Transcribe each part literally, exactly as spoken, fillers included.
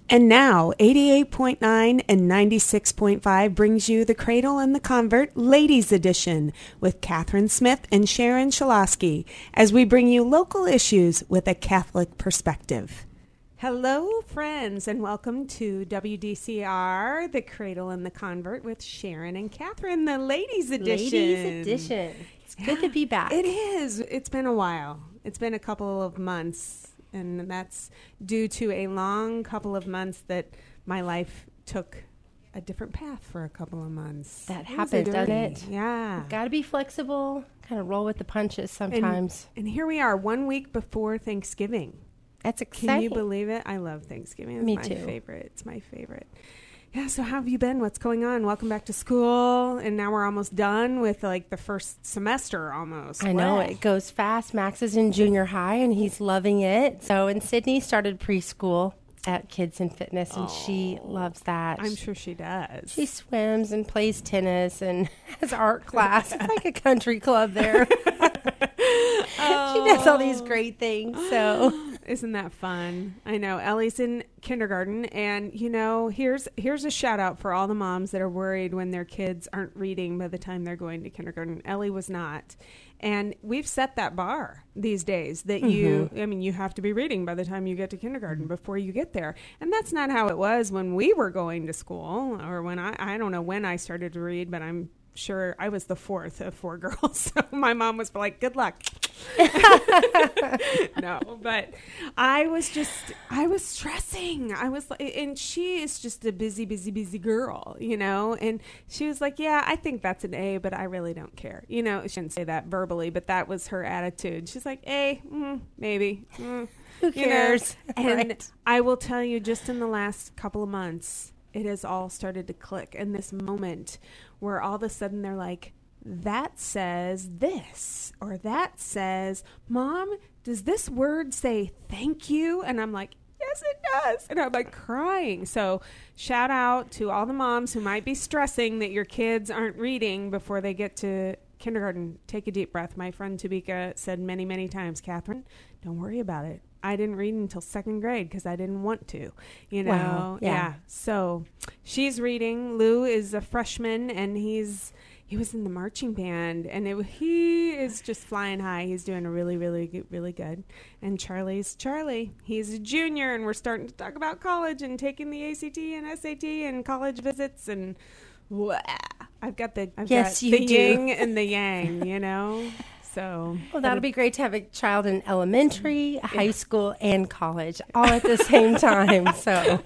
And now, eighty-eight point nine and ninety-six point five brings you The Cradle and the Convert Ladies Edition with Catherine Smith and Sharon Shaloski as we bring you local issues with a Catholic perspective. Hello, friends, and welcome to W D C R, The Cradle and the Convert with Sharon and Catherine, the Ladies Edition. Ladies Edition. It's good yeah, to be back. It is. It's been a while. It's been a couple of months. And that's due to a long couple of months that my life took a different path for a couple of months. That happens, doesn't it? Yeah. Got to be flexible, kind of roll with the punches sometimes. And, and here we are, one week before Thanksgiving. That's exciting. Can you believe it? I love Thanksgiving. It's Me my too. favorite. It's my favorite. Yeah, so how have you been? What's going on? Welcome back to school. And now we're almost done with like the first semester almost. I know. What? It goes fast. Max is in junior high and he's loving it. So, and Sydney started preschool at Kids and Fitness and oh, she loves that. I'm sure she does. She swims and plays tennis and has art class. It's like a country club there. oh. She does all these great things. So... Isn't that fun? I know. Ellie's in kindergarten, and, you know, here's here's a shout-out for all the moms that are worried when their kids aren't reading by the time they're going to kindergarten. Ellie was not. And we've set that bar these days that mm-hmm. you, I mean, you have to be reading by the time you get to kindergarten before you get there. And that's not how it was when we were going to school, or when I, I don't know when I started to read, but I'm sure I was the fourth of four girls. So my mom was like, good luck. No, but I was just, I was stressing. I was like, and she is just a busy, busy, busy girl, you know? And she was like, yeah, I think that's an A, but I really don't care. You know, she didn't say that verbally, but that was her attitude. She's like, A, mm, maybe. Mm, Who cares? You know? And right. I will tell you, just in the last couple of months, it has all started to click in this moment where all of a sudden they're like, that says this, or that says, Mom, does this word say thank you? And I'm like, yes, it does. And I'm like crying. So shout out to all the moms who might be stressing that your kids aren't reading before they get to kindergarten. Take a deep breath. My friend Tabika said many, many times, Catherine, don't worry about it. I didn't read until second grade because I didn't want to, you know? Wow. Yeah. yeah. So she's reading. Lou is a freshman and he's, he was in the marching band and it, he is just flying high. He's doing a really, really, really good. And Charlie's Charlie. He's a junior and we're starting to talk about college and taking the A C T and S A T and college visits and wah, I've got the, I've yes, got you the do. yin and the yang, you know? So, well, that'll be great to have a child in elementary, yeah. high school, and college all at the same time. So,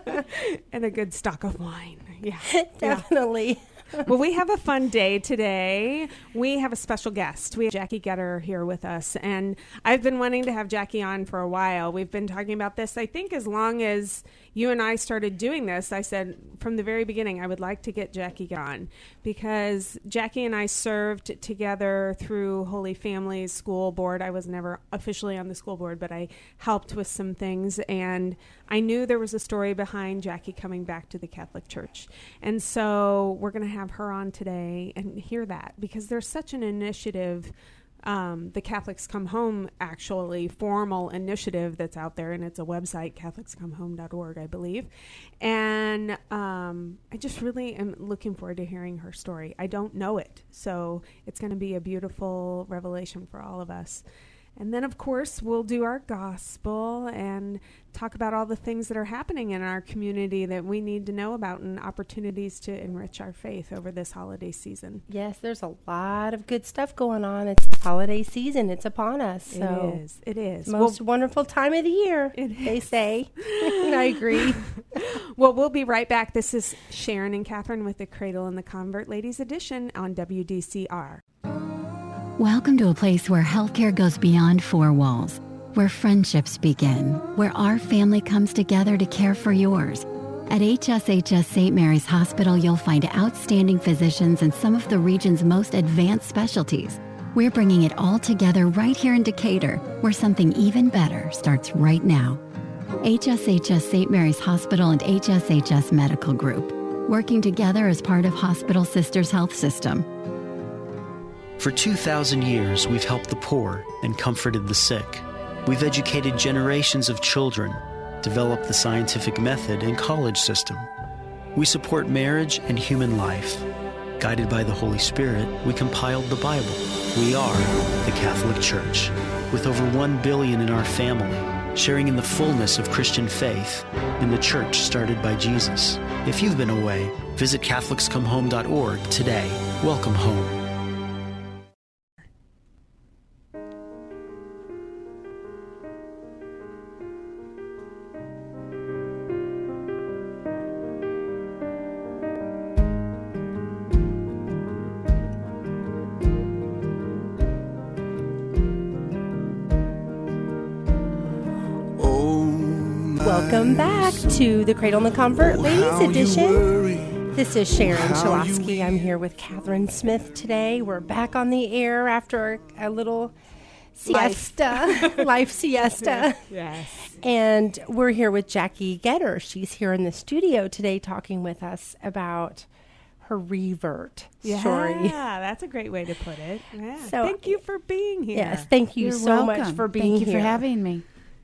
and a good stock of wine. Yeah, definitely. Yeah. Well, we have a fun day today. We have a special guest. We have Jackie Getter here with us, and I've been wanting to have Jackie on for a while. We've been talking about this, I think, as long as you and I started doing this. I said from the very beginning, I would like to get Jackie on because Jackie and I served together through Holy Family School Board. I was never officially on the school board, but I helped with some things, and I knew there was a story behind Jackie coming back to the Catholic Church. And so we're going to have her on today and hear that because there's such an initiative, um, the Catholics Come Home, actually, formal initiative that's out there, and it's a website, catholics come home dot org, I believe. And um, I just really am looking forward to hearing her story. I don't know it, so it's going to be a beautiful revelation for all of us. And then, of course, we'll do our gospel and talk about all the things that are happening in our community that we need to know about and opportunities to enrich our faith over this holiday season. Yes, there's a lot of good stuff going on. It's holiday season. It's upon us. So it is. It is. Most well, wonderful time of the year, it they is. say. And I agree. Well, we'll be right back. This is Sharon and Catherine with The Cradle and the Convert Ladies Edition on W D C R. Welcome to a place where healthcare goes beyond four walls, where friendships begin, where our family comes together to care for yours. At H S H S Saint Mary's Hospital, you'll find outstanding physicians and some of the region's most advanced specialties. We're bringing it all together right here in Decatur, where something even better starts right now. H S H S Saint Mary's Hospital and H S H S Medical Group, working together as part of Hospital Sisters Health System. For two thousand years, we've helped the poor and comforted the sick. We've educated generations of children, developed the scientific method and college system. We support marriage and human life. Guided by the Holy Spirit, we compiled the Bible. We are the Catholic Church, with over one billion in our family, sharing in the fullness of Christian faith in the church started by Jesus. If you've been away, visit Catholics Come Home dot org today. Welcome home. Welcome back to the Cradle and the Comfort Ladies Edition. This is Sharon Chalosky. I'm here with Catherine Smith today. We're back on the air after a little siesta, life, life siesta. Yes. And we're here with Jackie Getter. She's here in the studio today talking with us about her revert yeah, story. Yeah, that's a great way to put it. Yeah. So, thank you for being here. Yes, thank you You're so welcome. much for being Thank you here. for having me.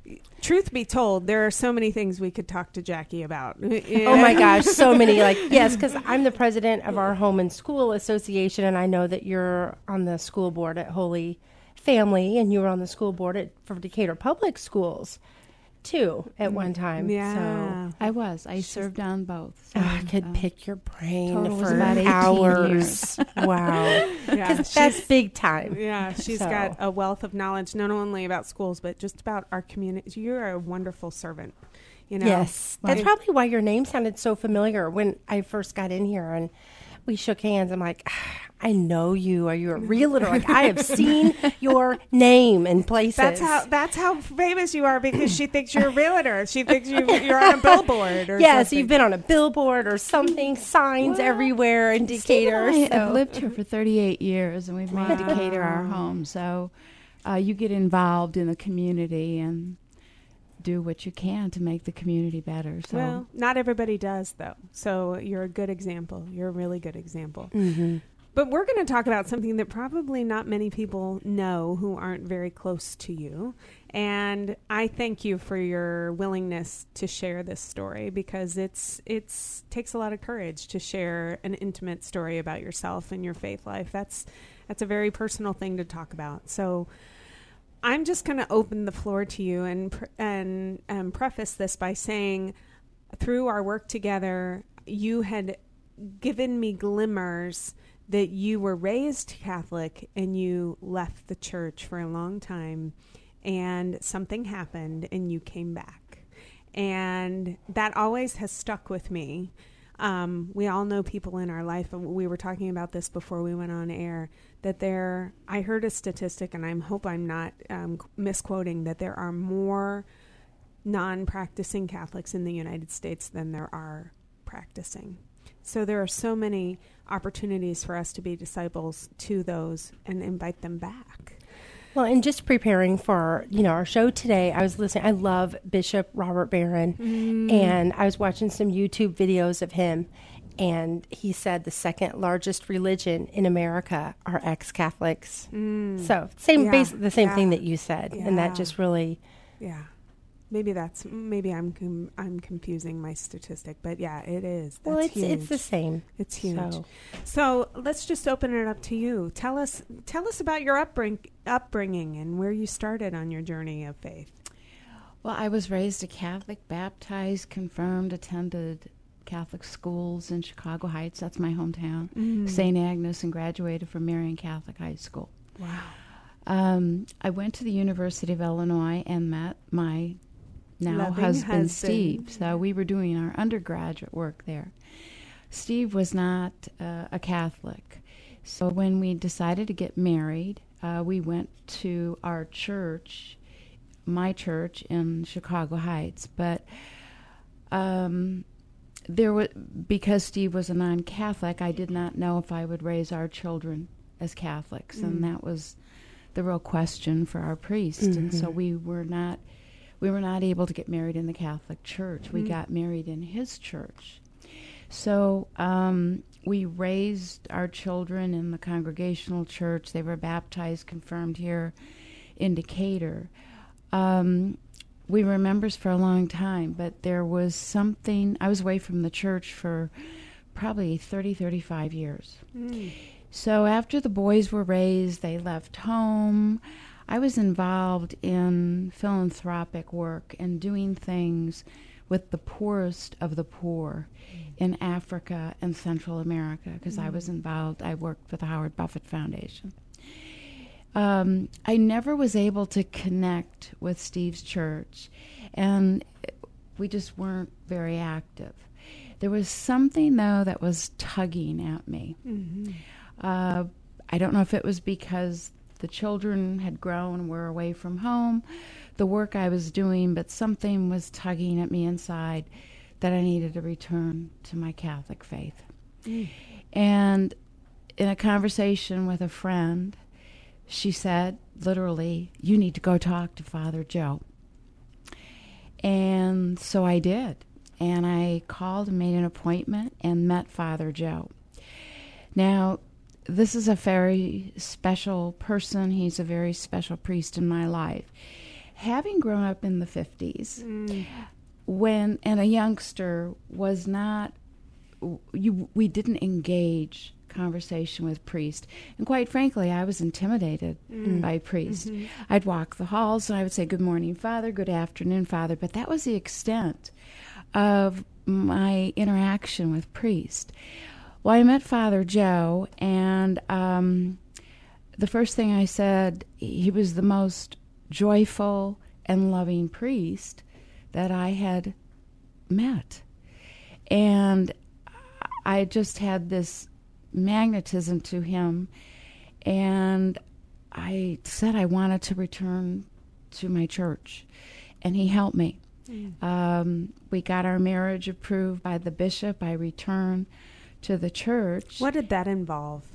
Truth be told, there are so many things we could talk to Jackie about. Oh my gosh, so many. Like, yes, because I'm the president of our Home and School Association, and I know that you're on the school board at Holy Family, and you were on the school board at for Decatur Public Schools, too, at one time. Yeah. So I was. I served on both. So, oh, I could uh, pick your brain total was for about eighteen hours. years. Wow. Yeah, Because that's she's- big time. Yeah, she's So. got a wealth of knowledge, not only about schools, but just about our community. You're a wonderful servant. You know? Yes. That's It- probably why your name sounded so familiar when I first got in here and we shook hands. I'm like, ah, I know you. Are you a realtor? Like, I have seen your name in places. That's how that's how famous you are, because she thinks you're a realtor. She thinks you, you're on a billboard or yeah, so something. you've been on a billboard or something, signs Well, everywhere in Decatur. Steve and I so. have lived here for thirty-eight years, and we've made Wow. Decatur our home. So uh, you get involved in the community and do what you can to make the community better. So Well, not everybody does, though. So you're a good example. You're a really good example. Mm-hmm. But we're going to talk about something that probably not many people know who aren't very close to you. And I thank you for your willingness to share this story, because it's it's takes a lot of courage to share an intimate story about yourself and your faith life. That's that's a very personal thing to talk about. So I'm just going to open the floor to you and pr- and um, preface this by saying, through our work together, you had given me glimmers that you were raised Catholic and you left the church for a long time, and something happened and you came back. And that always has stuck with me. Um, we all know people in our life, and we were talking about this before we went on air, that there, I heard a statistic, and I hope I'm not um, misquoting, that there are more non-practicing Catholics in the United States than there are practicing. So there are so many opportunities for us to be disciples to those and invite them back. Well, and just preparing for, you know, our show today, I was listening. I love Bishop Robert Barron, Mm. and I was watching some YouTube videos of him, and he said the second largest religion in America are ex-Catholics. Mm. So same, Yeah, basically the same yeah, thing that you said, and yeah. that just really, Yeah. Maybe that's, maybe I'm com- I'm confusing my statistic, but yeah, it is. That's well, it's huge. it's the same. It's huge. So. So let's just open it up to you. Tell us, tell us about your upbring- upbringing and where you started on your journey of faith. Well, I was raised a Catholic, baptized, confirmed, attended Catholic schools in Chicago Heights. That's my hometown. Mm. Saint Agnes, and graduated from Marian Catholic High School. Wow. Um, I went to the University of Illinois and met my now Loving husband, husband. Steve. So we were doing our undergraduate work there. Steve was not uh, a Catholic. So when we decided to get married, uh, we went to our church, my church in Chicago Heights. But um, there was, because Steve was a non-Catholic, I did not know if I would raise our children as Catholics. Mm. And that was the real question for our priest. Mm-hmm. And so we were not we were not able to get married in the Catholic Church. We Mm. got married in his church. So um, we raised our children in the Congregational Church. They were baptized, confirmed here in Decatur. Um, we were members for a long time, but there was something, I was away from the church for probably thirty, thirty-five years. Mm. So after the boys were raised, they left home. I was involved in philanthropic work and doing things with the poorest of the poor in Africa and Central America, because mm. I was involved, I worked with the Howard Buffett Foundation. Um, I never was able to connect with Steve's church, and we just weren't very active. There was something, though, that was tugging at me. Mm-hmm. Uh, I don't know if it was because the children had grown and were away from home, the work I was doing, but something was tugging at me inside that I needed to return to my Catholic faith. Mm. And in a conversation with a friend, she said, literally, you need to go talk to Father Joe. And so I did. And I called and made an appointment and met Father Joe. Now, this is a very special person. He's a very special priest in my life. Having grown up in the fifties, mm. when, and a youngster was not, you, we didn't engage conversation with priest. And quite frankly, I was intimidated mm. by priest. Mm-hmm. I'd walk the halls and I would say, good morning, Father, good afternoon, Father. But that was the extent of my interaction with priest. Well, I met Father Joe, and um, the first thing I said, he was the most joyful and loving priest that I had met. And I just had this magnetism to him, and I said I wanted to return to my church, and he helped me. Mm. Um, we got our marriage approved by the bishop. I returned to the church. What did that involve?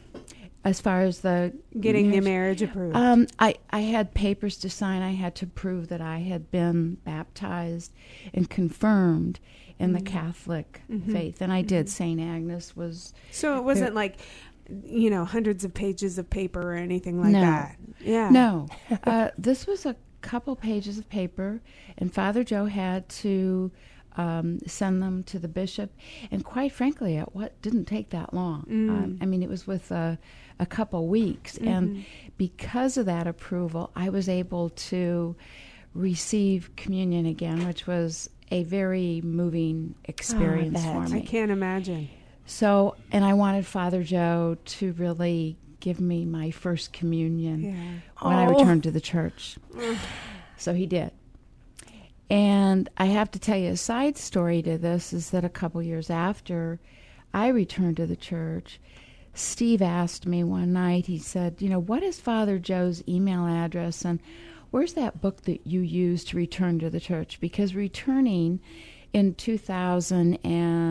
As far as the getting marriage, the marriage approved? Um, I, I had papers to sign. I had to prove that I had been baptized and confirmed in mm-hmm. the Catholic mm-hmm. faith. And I did. Mm-hmm. Saint Agnes was... So it wasn't like, you know, hundreds of pages of paper or anything like no. that? Yeah. No. uh, this was a couple pages of paper, and Father Joe had to um, send them to the bishop. And quite frankly, it what didn't take that long. Mm. Um, I mean, it was with a, a couple weeks. Mm-hmm. And because of that approval, I was able to receive communion again, which was a very moving experience oh, for me. I can't imagine. So, and I wanted Father Joe to really give me my first communion yeah. when oh. I returned to the church. So he did. And I have to tell you a side story to this is that a couple years after I returned to the church, Steve asked me one night, he said, you know, what is Father Joe's email address, and where's that book that you used to return to the church? Because returning in two thousand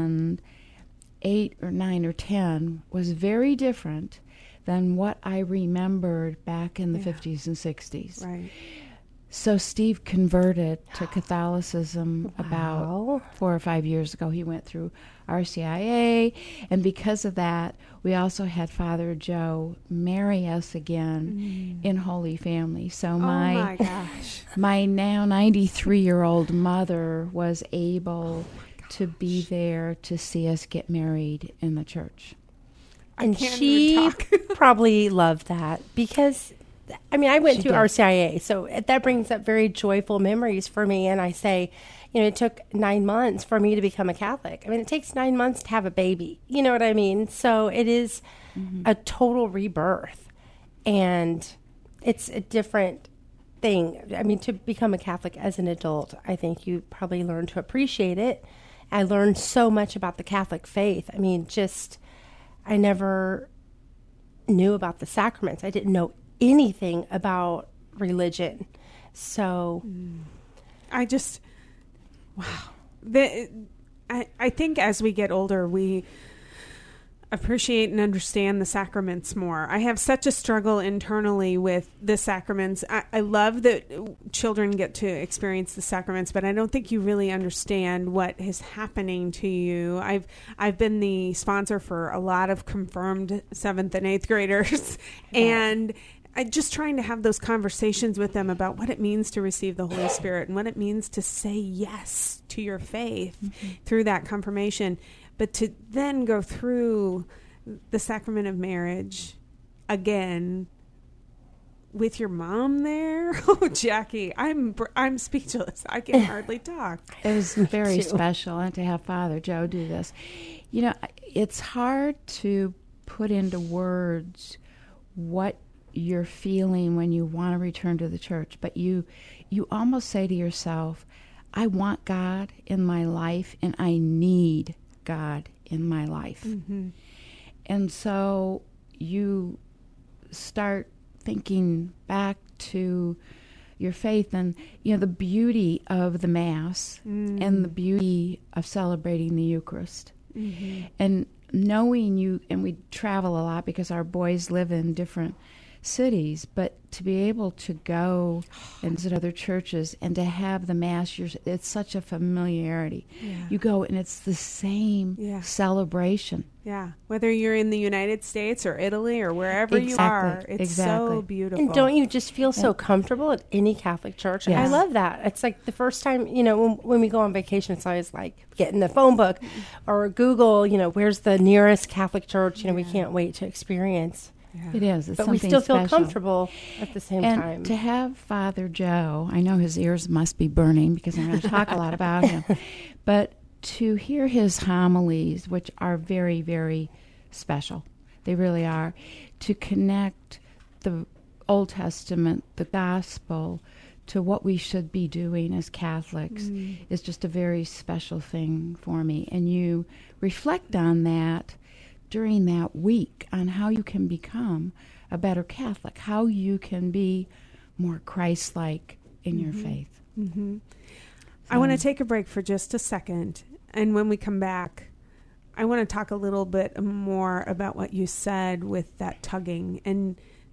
eight or nine or ten was very different than what I remembered back in the yeah. fifties and sixties. Right. So Steve converted to Catholicism wow. about four or five years ago. He went through R C I A, and because of that, we also had Father Joe marry us again mm. in Holy Family. So my, oh my gosh. my now ninety-three-year-old mother was able oh to be there to see us get married in the church. And she probably loved that because... I mean, I went she through did. R C I A, so that brings up very joyful memories for me. And I say, you know, it took nine months for me to become a Catholic. I mean, it takes nine months to have a baby. You know what I mean? So it is mm-hmm. a total rebirth. And it's a different thing. I mean, to become a Catholic as an adult, I think you probably learn to appreciate it. I learned so much about the Catholic faith. I mean, just, I never knew about the sacraments. I didn't know anything about religion. So I just wow the, I, I think as we get older we appreciate and understand the sacraments more. I have such a struggle internally with the sacraments. I, I love that children get to experience the sacraments, but I don't think you really understand what is happening to you. I've I've been the sponsor for a lot of confirmed seventh and eighth graders, yeah. and I just trying to have those conversations with them about what it means to receive the Holy Spirit and what it means to say yes to your faith mm-hmm. through that confirmation, but to then go through the sacrament of marriage again with your mom there. Oh, Jackie, I'm I'm speechless. I can hardly talk. It was very special, and to have Father Joe do this. You know, it's hard to put into words what you're feeling when you want to return to the church, but you you almost say to yourself, I want God in my life, and I need God in my life. Mm-hmm. And so you start thinking back to your faith and, you know, the beauty of the Mass mm. and the beauty of celebrating the Eucharist. Mm-hmm. And knowing you, and we travel a lot because our boys live in different cities, but to be able to go and visit other churches and to have the Mass, you're, it's such a familiarity. Yeah. You go and it's the same yeah. celebration. Yeah, whether you're in the United States or Italy or wherever exactly. you are, it's exactly. so beautiful. And don't you just feel so yeah. comfortable at any Catholic church? Yes. I love that. It's like the first time, you know, when, when we go on vacation, it's always like getting the phone book or Google, you know, where's the nearest Catholic church? You know, yeah. we can't wait to experience. Yeah. It is. It's but we still special. feel comfortable at the same and time. To have Father Joe, I know his ears must be burning because I'm going to talk a lot about him, but to hear his homilies, which are very, very special, they really are, to connect the Old Testament, the gospel, to what we should be doing as Catholics mm. is just a very special thing for me. And you reflect on that during that week on how you can become a better Catholic, how you can be more Christ-like in mm-hmm. your faith. Mm-hmm. So, I want to take a break for just a second, and when we come back, I want to talk a little bit more about what you said with that tugging and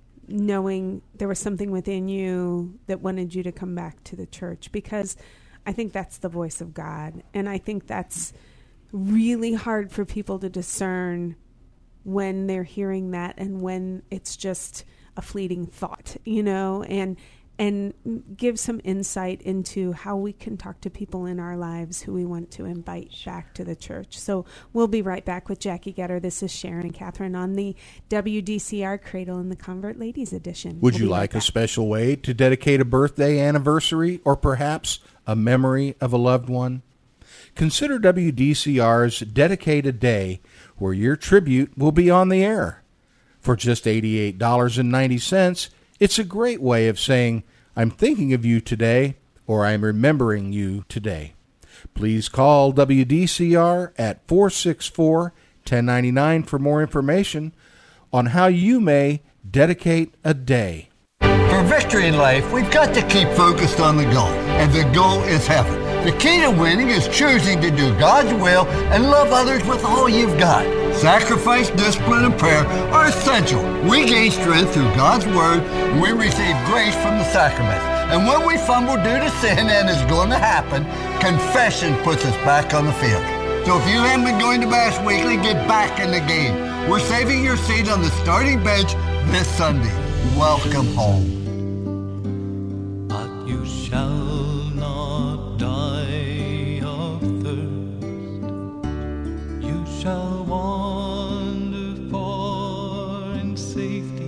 knowing there was something within you that wanted you to come back to the church, because I think that's the voice of God, and I think that's really hard for people to discern when they're hearing that and when it's just a fleeting thought, you know, and and give some insight into how we can talk to people in our lives who we want to invite back to the church. So we'll be right back with Jackie Getter. This is Sharon and Catherine on the W D C R Cradle in the Convert Ladies Edition. Would we'll you right like back. a special way to dedicate a birthday, anniversary, or perhaps a memory of a loved one? Consider W D C R's Dedicate a Day, where your tribute will be on the air. For just eighty-eight dollars and ninety cents, it's a great way of saying, I'm thinking of you today, or I'm remembering you today. Please call W D C R at four six four, one zero nine nine for more information on how you may dedicate a day. For victory in life, we've got to keep focused on the goal, and the goal is heaven. The key to winning is choosing to do God's will and love others with all you've got. Sacrifice, discipline, and prayer are essential. We gain strength through God's Word, and we receive grace from the sacraments. And when we fumble due to sin, and it's going to happen, confession puts us back on the field. So if you haven't been going to Mass weekly, get back in the game. We're saving your seat on the starting bench this Sunday. Welcome home. But you shall not die of thirst. You shall wander far in safety,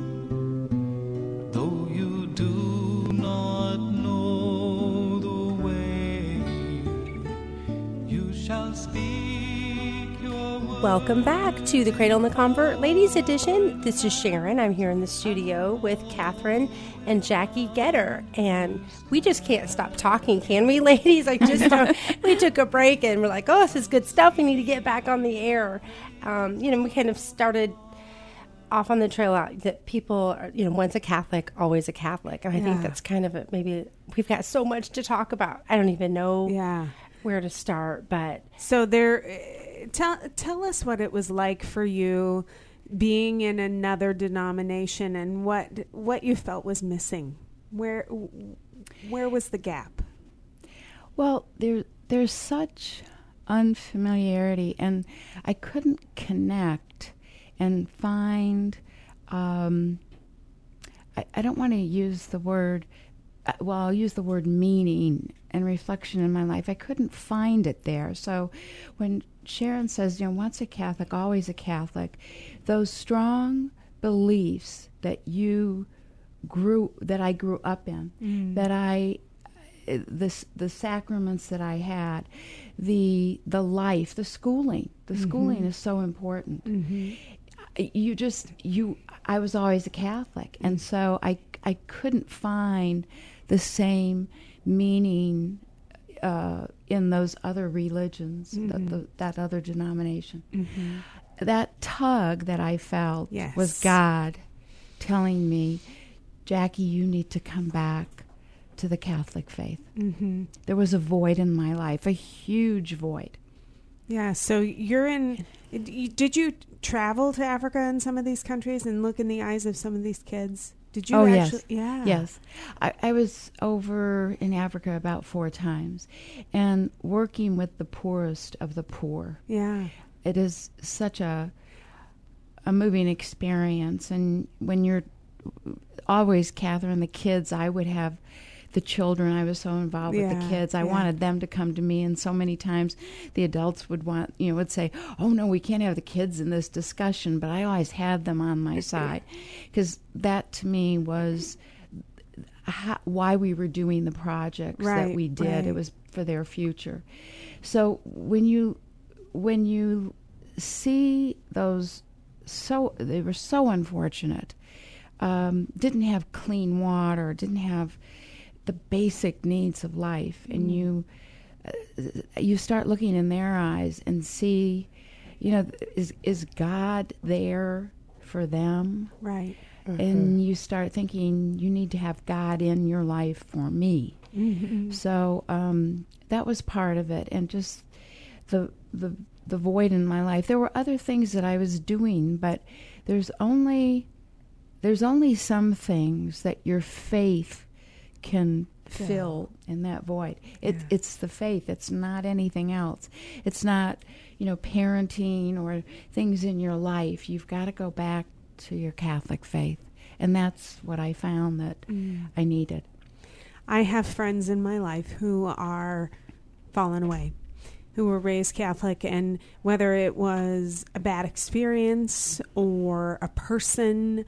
though you do not know the way. You shall speak your word. Welcome back to the Cradle and the Convert Ladies Edition. This is Sharon. I'm here in the studio with Catherine and Jackie Getter, and we just can't stop talking, can we, ladies? I just don't, we took a break and we're like, oh, this is good stuff. We need to get back on the air. Um, you know, we kind of started off on the trail out that people are, you know, once a Catholic, always a Catholic, and I yeah. think that's kind of a, maybe we've got so much to talk about. I don't even know yeah. where to start, but so there. Tell tell us what it was like for you being in another denomination and what what you felt was missing. Where where was the gap? Well, there there's such unfamiliarity, and I couldn't connect and find um, I, I don't want to use the word, uh, well, I'll use the word meaning and reflection in my life. I couldn't find it there. So when Sharon says, you know, once a Catholic, always a Catholic, those strong beliefs that you grew, that I grew up in, mm. that I, the, the sacraments that I had, the the life, the schooling, the mm-hmm. schooling is so important. Mm-hmm. You just, you, I was always a Catholic, and so I, I couldn't find the same meaning uh, in those other religions, mm-hmm. the, the, that other denomination. Mm-hmm. That tug that I felt yes. was God telling me, Jackie, you need to come back to the Catholic faith. Mm-hmm. There was a void in my life, a huge void. Yeah, so you're in, did you travel to Africa and some of these countries and look in the eyes of some of these kids? Did you oh, actually? yes. Yeah. Yes. I, I was over in Africa about four times and working with the poorest of the poor. Yeah. It is such a a moving experience. And when you're always, Catherine, the kids, I would have the children. I was so involved yeah, with the kids. I yeah. wanted them to come to me, and so many times the adults would want, you know, would say, "Oh no, we can't have the kids in this discussion." But I always had them on my side, because that to me was how, why we were doing the projects right, that we did. Right. It was for their future. So when you when you see those, so they were so unfortunate. Um, didn't have clean water. Didn't have the basic needs of life, and you uh, you start looking in their eyes and see, you know, is is God there for them? Right. Mm-hmm. And you start thinking you need to have God in your life for me. Mm-hmm. So um, that was part of it, and just the the the void in my life. There were other things that I was doing, but there's only there's only some things that your faith can fill yeah. in that void. It, yeah. It's the faith. It's not anything else. It's not, you know, parenting or things in your life. You've got to go back to your Catholic faith. And that's what I found that mm. I needed. I have friends in my life who are fallen away, who were raised Catholic, and whether it was a bad experience or a person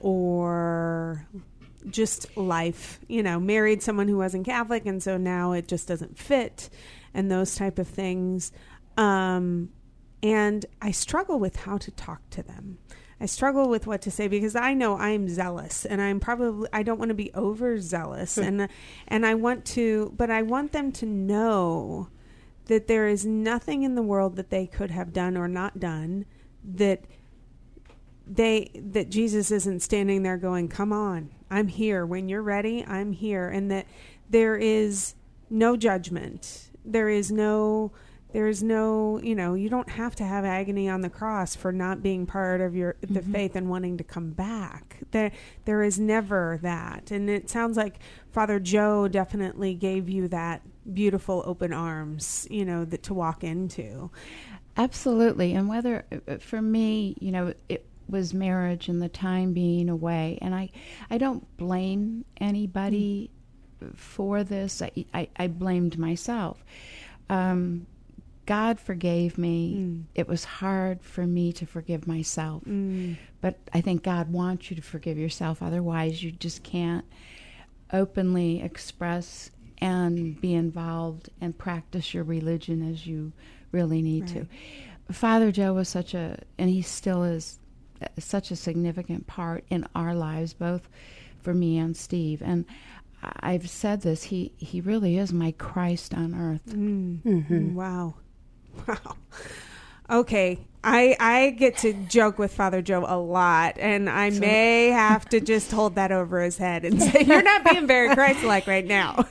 or just life, you know, married someone who wasn't Catholic, and so now it just doesn't fit, and those type of things. Um, and I struggle with how to talk to them. I struggle with what to say, because I know I'm zealous, and I'm probably, I don't want to be overzealous, and and I want to, but I want them to know that there is nothing in the world that they could have done or not done that they that Jesus isn't standing there going, "Come on, I'm here. When you're ready, I'm here." And that there is no judgment. There is no, there is no, you know, you don't have to have agony on the cross for not being part of your the mm-hmm. faith and wanting to come back. There, there is never that. And it sounds like Father Joe definitely gave you that beautiful open arms, you know, that to walk into. Absolutely. And whether, for me, you know, it was marriage and the time being away. And I, I don't blame anybody mm. for this. I, I, I blamed myself. Um, God forgave me. Mm. It was hard for me to forgive myself. Mm. But I think God wants you to forgive yourself. Otherwise, you just can't openly express and be involved and practice your religion as you really need right. to. Father Joe was such a, and he still is, such a significant part in our lives, both for me and Steve. And I've said this, he, he really is my Christ on earth. Mm. Mm-hmm. Wow. Wow. Okay. I I get to joke with Father Joe a lot, and I so, may have to just hold that over his head and say, "You're not being very Christ-like right now."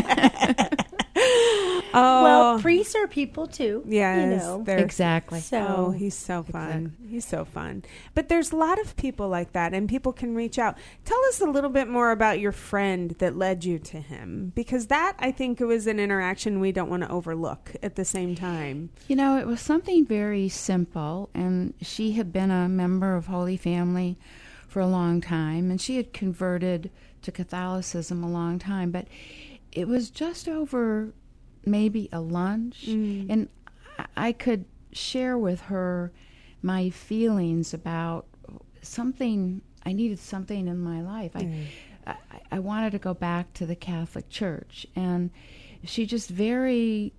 Oh. Well, priests are people too. Yes, you know. Exactly. So oh, he's so fun. Exactly. He's so fun. But there's a lot of people like that, and people can reach out. Tell us a little bit more about your friend that led you to him, because that, I think, it was an interaction we don't want to overlook at the same time. You know, it was something very simple, and she had been a member of Holy Family for a long time, and she had converted to Catholicism a long time, but it was just over maybe a lunch, Mm. and I, I could share with her my feelings about something. I needed something in my life. Mm. I, I, I wanted to go back to the Catholic Church, and she just very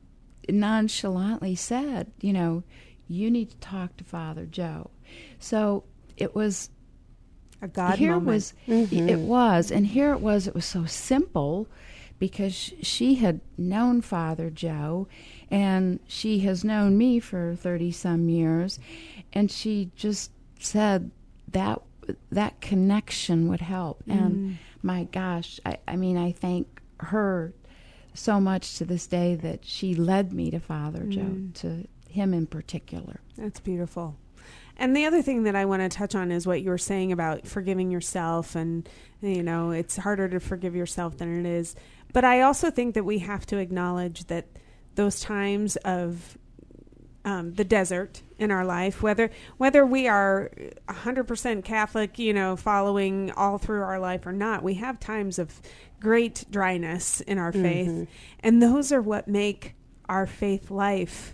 nonchalantly said, you know, you need to talk to Father Joe. So it was A God here moment. was it was, and here it was. It was so simple because sh- she had known Father Joe, and she has known me for thirty some years, and she just said that that connection would help. And my gosh, I, I mean, I thank her so much to this day that she led me to Father Joe, to him in particular. That's beautiful. And the other thing that I want to touch on is what you were saying about forgiving yourself. And, you know, it's harder to forgive yourself than it is. But I also think that we have to acknowledge that those times of um, the desert in our life, whether whether we are one hundred percent Catholic, you know, following all through our life or not, we have times of great dryness in our faith. And those are what make our faith life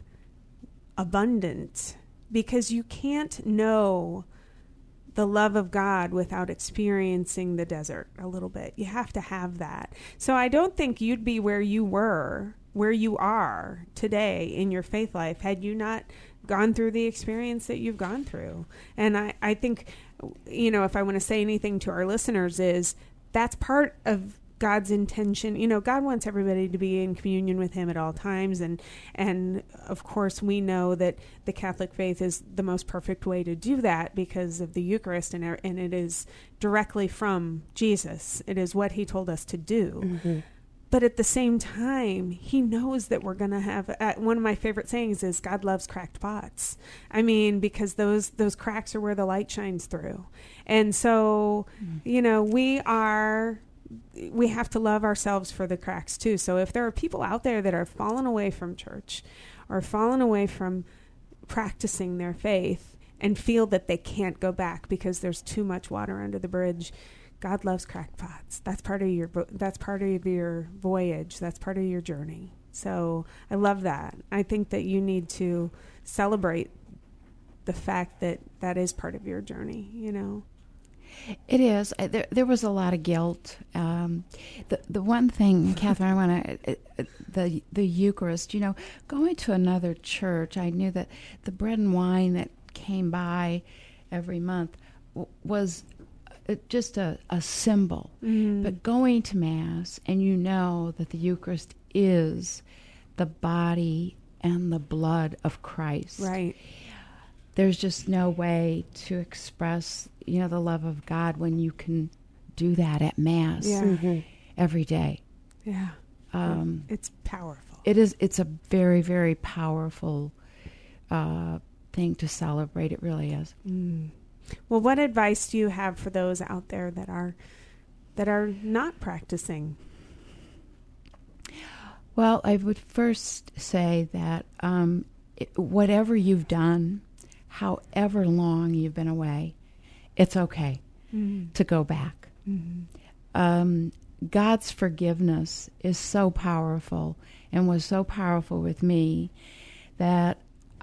abundant. Because you can't know the love of God without experiencing the desert a little bit. You have to have that. So I don't think you'd be where you were, where you are today in your faith life had you not gone through the experience that you've gone through. And I, I think, you know, if I want to say anything to our listeners is that's part of God's intention. You know, God wants everybody to be in communion with him at all times. And, and of course, we know that the Catholic faith is the most perfect way to do that because of the Eucharist, and, and it is directly from Jesus. It is what he told us to do. Mm-hmm. But at the same time, he knows that we're going to have, uh, one of my favorite sayings is God loves cracked pots. I mean, because those, those cracks are where the light shines through. And so, mm-hmm. you know, we are... we have to love ourselves for the cracks too. So if there are people out there that are fallen away from church or fallen away from practicing their faith and feel that they can't go back because there's too much water under the bridge, God loves cracked pots. That's part of your, that's part of your voyage. That's part of your journey. So I love that. I think that you need to celebrate the fact that that is part of your journey, you know? It is. Uh, There, there was a lot of guilt. Um, the the one thing, Catherine, I want to uh, the the Eucharist. You know, going to another church, I knew that the bread and wine that came by every month w- was uh, just a, a symbol. Mm. But going to Mass, and you know that the Eucharist is the body and the blood of Christ. Right. There's just no way to express, you know, the love of God when you can do that at Mass Yeah. Mm-hmm. every day. Yeah. Um, It's powerful. it is. It's a very, very powerful uh, thing to celebrate. It really is. Mm. Well, what advice do you have for those out there that are that are not practicing? Well, I would first say that um, it, whatever you've done, however long you've been away, it's okay Mm-hmm. to go back. Mm-hmm. Um, God's forgiveness is so powerful and was so powerful with me that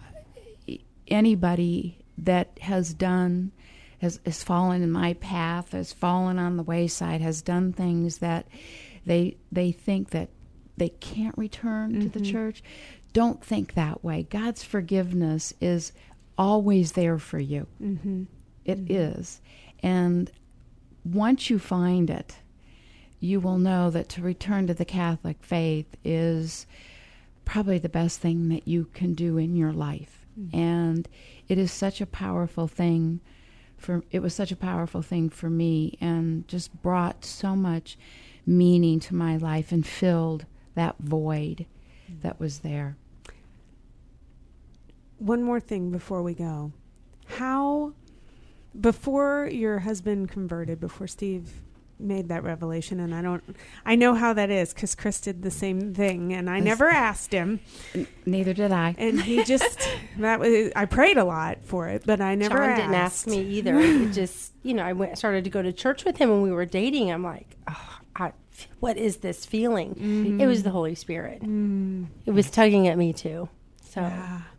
anybody that has done, has, has fallen in my path, has fallen on the wayside, has done things that they they think that they can't return mm-hmm. to the church, don't think that way. God's forgiveness is always there for you. Mm-hmm. It Mm-hmm. is. And once you find it, you will know that to return to the Catholic faith is probably the best thing that you can do in your life. Mm-hmm. And it is such a powerful thing for it was such a powerful thing for me, and just brought so much meaning to my life and filled that void mm-hmm. that was there. One more thing before we go. How, before your husband converted, before Steve made that revelation, and I don't, I know how that is because Chris did the same thing, and I never asked him. N- neither did I. And he just, that was, I prayed a lot for it, but I never John asked. didn't ask me either. It just, you know, I went started to go to church with him when we were dating. I'm like, oh, I, what is this feeling? Mm-hmm. It was the Holy Spirit. Mm. It was tugging at me too. So Yeah.